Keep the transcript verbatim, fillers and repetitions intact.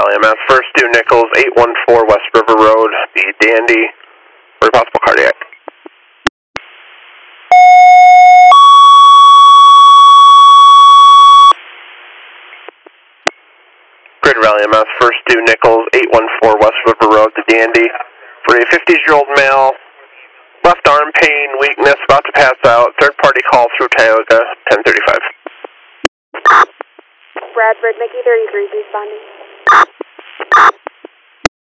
Rally M S, first due Nichols, eight one four West River Road, the Dandy, for possible cardiac. Grid Rally M S, first due Nichols, eight one four West River Road, the Dandy, for a fifty-year-old male, left arm pain, weakness, about to pass out, third party call through Tioga, ten thirty-five. Bradford, Mickey thirty-three, responding.